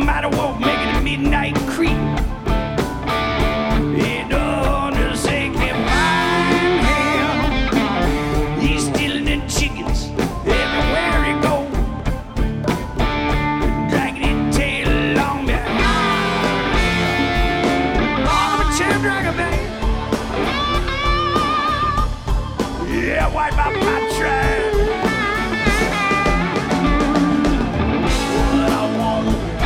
mighty wolf making a midnight creep. It don't say keep flying him. He's stealing the chickens everywhere he goes, dragging his tail along behind. Oh, but cherry dragon, baby. Yeah, white my